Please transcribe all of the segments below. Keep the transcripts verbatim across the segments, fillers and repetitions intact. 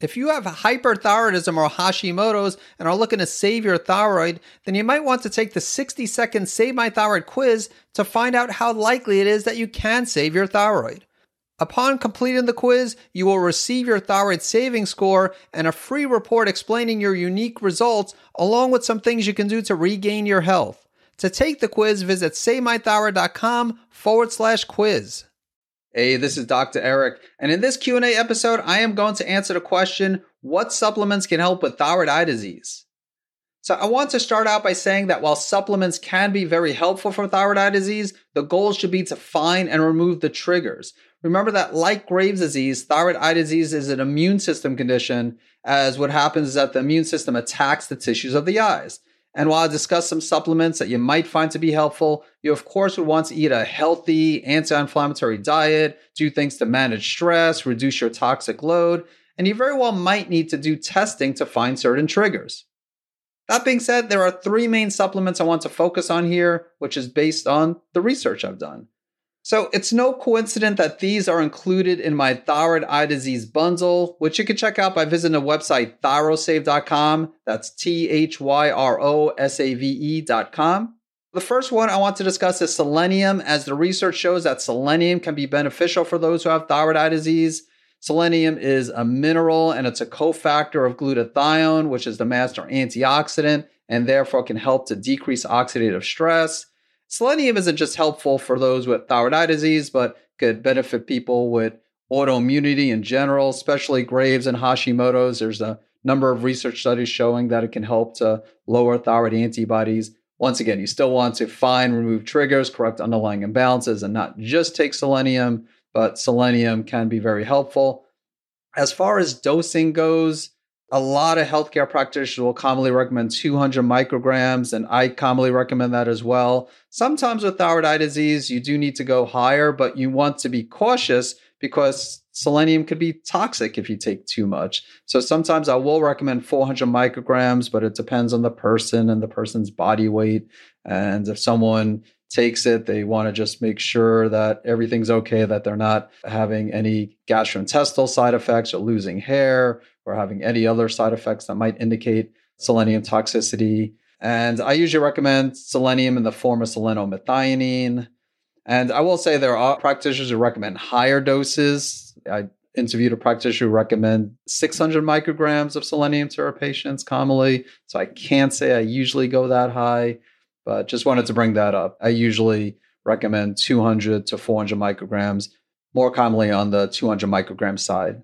If you have hyperthyroidism or Hashimoto's and are looking to save your thyroid, then you might want to take the sixty second Save My Thyroid quiz to find out how likely it is that you can save your thyroid. Upon completing the quiz, you will receive your thyroid saving score and a free report explaining your unique results, along with some things you can do to regain your health. To take the quiz, visit savemythyroid.com forward slash quiz. Hey, this is Doctor Eric, and in this Q and A episode, I am going to answer the question, what supplements can help with thyroid eye disease? So I want to start out by saying that while supplements can be very helpful for thyroid eye disease, the goal should be to find and remove the triggers. Remember that like Graves' disease, thyroid eye disease is an immune system condition, as what happens is that the immune system attacks the tissues of the eyes. And while I discuss some supplements that you might find to be helpful, you of course would want to eat a healthy, anti-inflammatory diet, do things to manage stress, reduce your toxic load, and you very well might need to do testing to find certain triggers. That being said, there are three main supplements I want to focus on here, which is based on the research I've done. So it's no coincidence that these are included in my thyroid eye disease bundle, which you can check out by visiting the website thyrosave dot com. That's T H Y R O S A V E dot com. The first one I want to discuss is selenium, as the research shows that selenium can be beneficial for those who have thyroid eye disease. Selenium is a mineral and it's a cofactor of glutathione, which is the master antioxidant, and therefore can help to decrease oxidative stress. Selenium isn't just helpful for those with thyroid eye disease, but could benefit people with autoimmunity in general, especially Graves' and Hashimoto's. There's a number of research studies showing that it can help to lower thyroid antibodies. Once again, you still want to find, remove triggers, correct underlying imbalances, and not just take selenium, but selenium can be very helpful. As far as dosing goes, a lot of healthcare practitioners will commonly recommend two hundred micrograms, and I commonly recommend that as well. Sometimes with thyroid eye disease, you do need to go higher, but you want to be cautious because selenium could be toxic if you take too much. So sometimes I will recommend four hundred micrograms, but it depends on the person and the person's body weight. And if someone takes it, they want to just make sure that everything's okay, that they're not having any gastrointestinal side effects or losing hair or having any other side effects that might indicate selenium toxicity. And I usually recommend selenium in the form of selenomethionine. And I will say there are practitioners who recommend higher doses. I interviewed a practitioner who recommend six hundred micrograms of selenium to her patients commonly. So I can't say I usually go that high, but just wanted to bring that up. I usually recommend two hundred to four hundred micrograms, more commonly on the two hundred microgram side.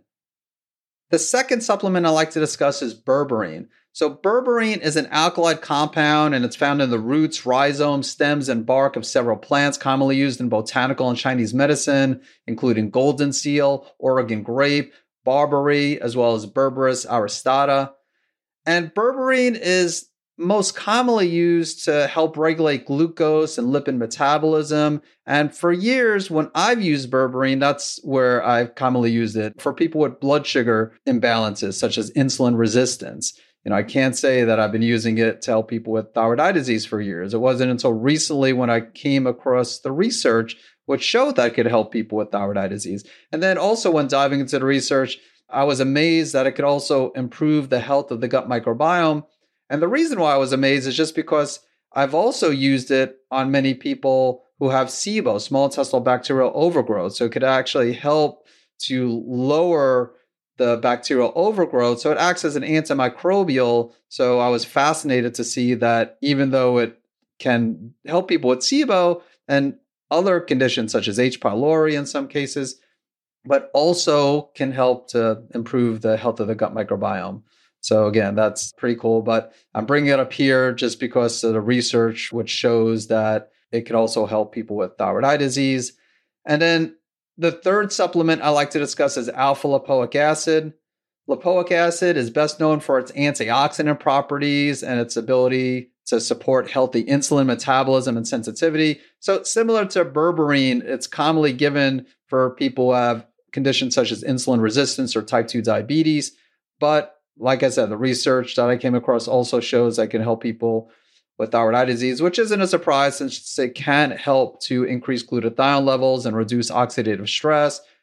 The second supplement I like to discuss is berberine. So berberine is an alkaloid compound, and it's found in the roots, rhizomes, stems, and bark of several plants commonly used in botanical and Chinese medicine, including golden seal, Oregon grape, barberry, as well as Berberis aristata. And berberine is most commonly used to help regulate glucose and lipid metabolism. And for years, when I've used berberine, that's where I've commonly used it for people with blood sugar imbalances, such as insulin resistance. You know, I can't say that I've been using it to help people with thyroid eye disease for years. It wasn't until recently when I came across the research which showed that it could help people with thyroid eye disease. And then also when diving into the research, I was amazed that it could also improve the health of the gut microbiome. And the reason why I was amazed is just because I've also used it on many people who have SIBO, small intestinal bacterial overgrowth. So it could actually help to lower the bacterial overgrowth. So it acts as an antimicrobial. So I was fascinated to see that even though it can help people with SIBO and other conditions such as H. pylori in some cases, but also can help to improve the health of the gut microbiome. So again, that's pretty cool, but I'm bringing it up here just because of the research, which shows that it can also help people with thyroid eye disease. And then the third supplement I like to discuss is alpha lipoic acid. Lipoic acid is best known for its antioxidant properties and its ability to support healthy insulin metabolism and sensitivity. So similar to berberine, it's commonly given for people who have conditions such as insulin resistance or type two diabetes. But like I said, the research that I came across also shows that it can help people with thyroid eye disease, which isn't a surprise since it can help to increase glutathione levels and reduce oxidative stress.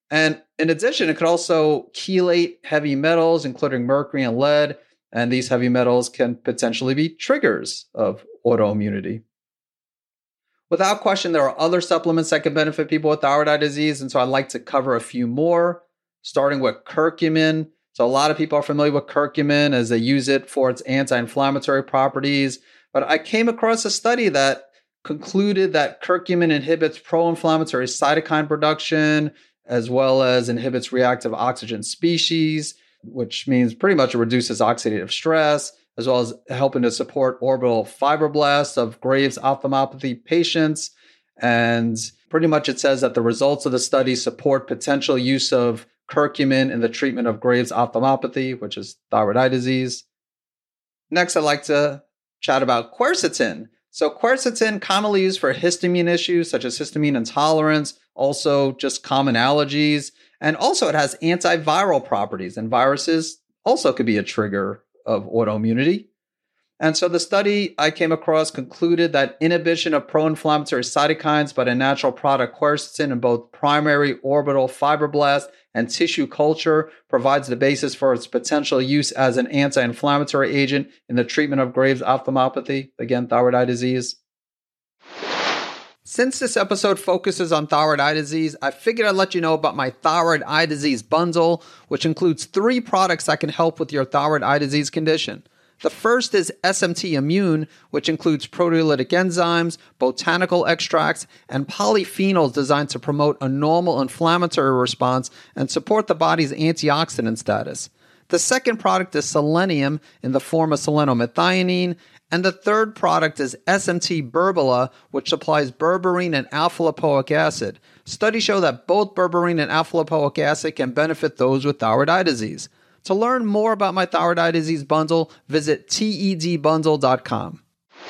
And in addition, it could also chelate heavy metals, including mercury and lead. And these heavy metals can potentially be triggers of autoimmunity. Without question, there are other supplements that can benefit people with thyroid eye disease. And so I'd like to cover a few more, starting with curcumin. So a lot of people are familiar with curcumin as they use it for its anti-inflammatory properties. But I came across a study that concluded that curcumin inhibits pro-inflammatory cytokine production, as well as inhibits reactive oxygen species, which means pretty much it reduces oxidative stress, as well as helping to support orbital fibroblasts of Graves' ophthalmopathy patients. And pretty much it says that the results of the study support potential use of curcumin in the treatment of Graves' ophthalmopathy, which is thyroid eye disease. Next, I'd like to chat about quercetin. So quercetin, commonly used for histamine issues such as histamine intolerance, also just common allergies, and also it has antiviral properties, and viruses also could be a trigger of autoimmunity. And so the study I came across concluded that inhibition of pro-inflammatory cytokines by the natural product quercetin in both primary orbital fibroblast and tissue culture provides the basis for its potential use as an anti-inflammatory agent in the treatment of Graves' ophthalmopathy, again, thyroid eye disease. Since this episode focuses on thyroid eye disease, I figured I'd let you know about my thyroid eye disease bundle, which includes three products that can help with your thyroid eye disease condition. The first is S M T Immune, which includes proteolytic enzymes, botanical extracts, and polyphenols designed to promote a normal inflammatory response and support the body's antioxidant status. The second product is selenium in the form of selenomethionine, and the third product is S M T Berbera, which supplies berberine and alpha-lipoic acid. Studies show that both berberine and alpha-lipoic acid can benefit those with thyroid eye disease. To learn more about my thyroid eye disease bundle, visit T E D bundle dot com.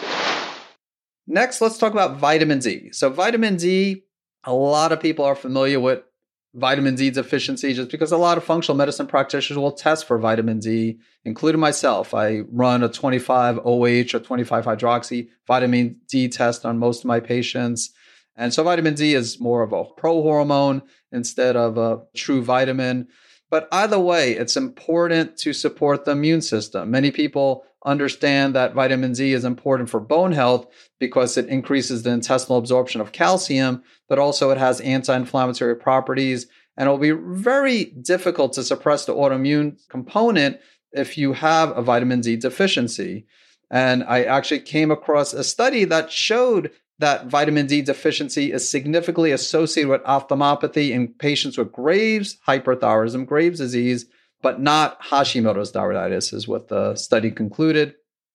Next, let's talk about vitamin D. So vitamin D, a lot of people are familiar with vitamin D deficiency just because a lot of functional medicine practitioners will test for vitamin D, including myself. I run a twenty-five O H or twenty-five hydroxy vitamin D test on most of my patients. And so vitamin D is more of a prohormone instead of a true vitamin. But either way, it's important to support the immune system. Many people understand that vitamin D is important for bone health because it increases the intestinal absorption of calcium, but also it has anti-inflammatory properties. And it will be very difficult to suppress the autoimmune component if you have a vitamin D deficiency. And I actually came across a study that showed that vitamin D deficiency is significantly associated with ophthalmopathy in patients with Graves' hyperthyroidism, Graves' disease, but not Hashimoto's thyroiditis, is what the study concluded.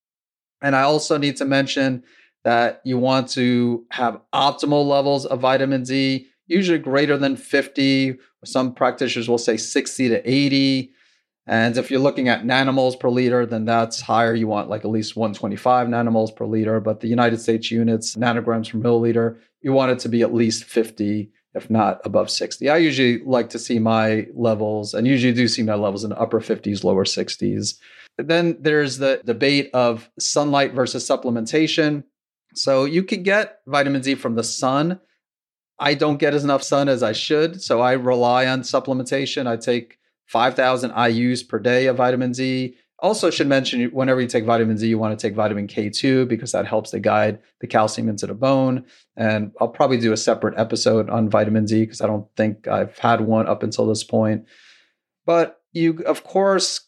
And I also need to mention that you want to have optimal levels of vitamin D, usually greater than fifty. Some practitioners will say sixty to eighty. And if you're looking at nanomoles per liter, then that's higher. You want like at least one hundred twenty-five nanomoles per liter. But the United States units, nanograms per milliliter, you want it to be at least fifty, if not above sixty. I usually like to see my levels, and usually do see my levels in the upper fifties, lower sixties. Then there's the debate of sunlight versus supplementation. So you can get vitamin D from the sun. I don't get as enough sun as I should, so I rely on supplementation. I take five thousand I U's per day of vitamin D. Also should mention, whenever you take vitamin D, you want to take vitamin K two because that helps to guide the calcium into the bone. And I'll probably do a separate episode on vitamin D because I don't think I've had one up until this point. But you, of course,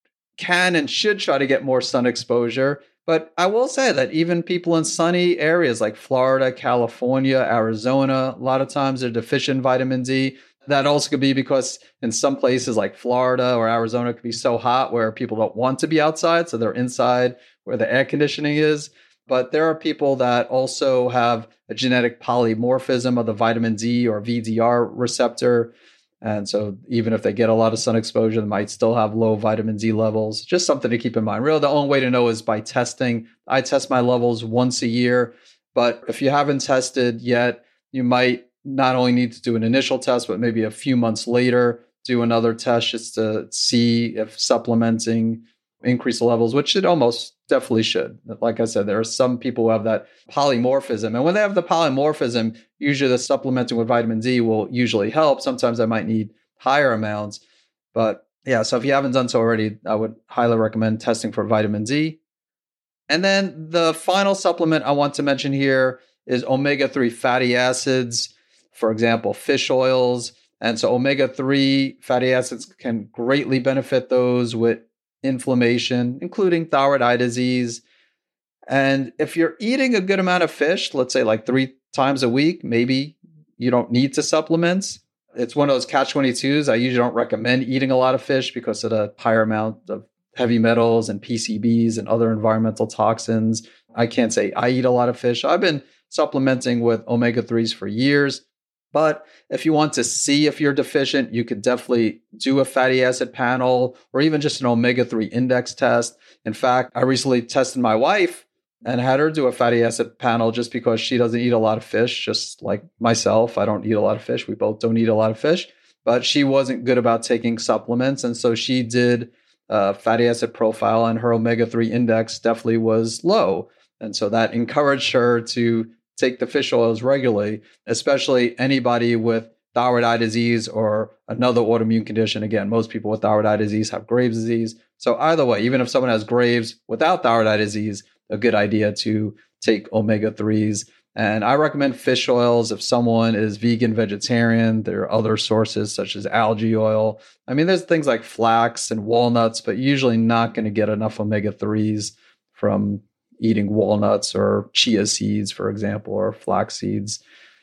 can and should try to get more sun exposure. But I will say that even people in sunny areas like Florida, California, Arizona, a lot of times they're deficient in vitamin D. That also could be because in some places like Florida or Arizona, it could be so hot where people don't want to be outside. So they're inside where the air conditioning is. But there are people that also have a genetic polymorphism of the vitamin D or V D R receptor. And so even if they get a lot of sun exposure, they might still have low vitamin D levels. Just something to keep in mind. Really, the only way to know is by testing. I test my levels once a year. But if you haven't tested yet, you might not only need to do an initial test, but maybe a few months later, do another test just to see if supplementing increase the levels, which it almost definitely should. Like I said, there are some people who have that polymorphism. And when they have the polymorphism, usually the supplementing with vitamin D will usually help. Sometimes I might need higher amounts. But yeah, so if you haven't done so already, I would highly recommend testing for vitamin D. And then the final supplement I want to mention here is omega three fatty acids, for example, fish oils. And so omega three fatty acids can greatly benefit those with inflammation, including thyroid eye disease. And if you're eating a good amount of fish, let's say like three times a week, maybe you don't need to supplement. It's one of those catch twenty-twos. I usually don't recommend eating a lot of fish because of the higher amount of heavy metals and P C Bs and other environmental toxins. I can't say I eat a lot of fish. I've been supplementing with omega threes for years. But if you want to see if you're deficient, you could definitely do a fatty acid panel or even just an omega three index test. In fact, I recently tested my wife and had her do a fatty acid panel just because she doesn't eat a lot of fish, just like myself. I don't eat a lot of fish. We both don't eat a lot of fish, but she wasn't good about taking supplements. And so she did a fatty acid profile and her omega three index definitely was low. And so that encouraged her to take the fish oils regularly, especially anybody with thyroid eye disease or another autoimmune condition. Again, most people with thyroid eye disease have Graves' disease. So either way, even if someone has Graves without thyroid eye disease, a good idea to take omega threes. And I recommend fish oils if someone is vegan, vegetarian. There are other sources such as algae oil. I mean, there's things like flax and walnuts, but usually not going to get enough omega threes from eating walnuts or chia seeds, for example, or flax seeds.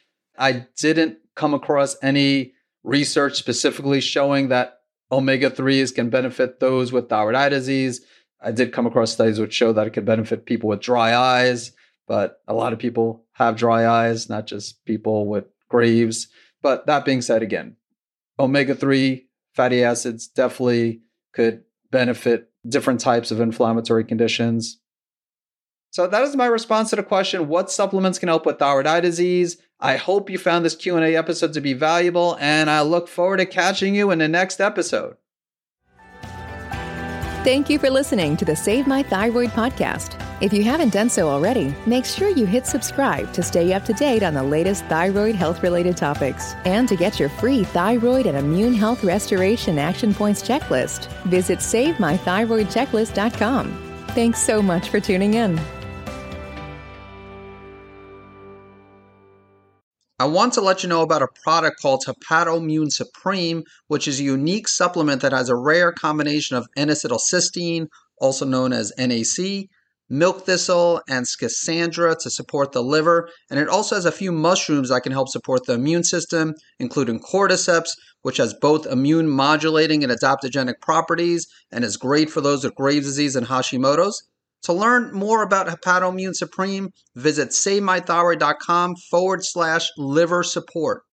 I didn't come across any research specifically showing that omega threes can benefit those with thyroid eye disease. I did come across studies which show that it could benefit people with dry eyes, but a lot of people have dry eyes, not just people with Graves. But that being said, again, omega three fatty acids definitely could benefit different types of inflammatory conditions. So that is my response to the question, what supplements can help with thyroid eye disease? I hope you found this Q and A episode to be valuable, and I look forward to catching you in the next episode. Thank you for listening to the Save My Thyroid podcast. If you haven't done so already, make sure you hit subscribe to stay up to date on the latest thyroid health-related topics. And to get your free thyroid and immune health restoration action points checklist, visit save my thyroid checklist dot com. Thanks so much for tuning in. I want to let you know about a product called Hepatoimmune Supreme, which is a unique supplement that has a rare combination of N-acetylcysteine, also known as N A C, milk thistle, and schisandra to support the liver. And it also has a few mushrooms that can help support the immune system, including cordyceps, which has both immune modulating and adaptogenic properties and is great for those with Graves' disease and Hashimoto's. To learn more about Hepatoimmune Supreme, visit savemythyroid.com forward slash liver support.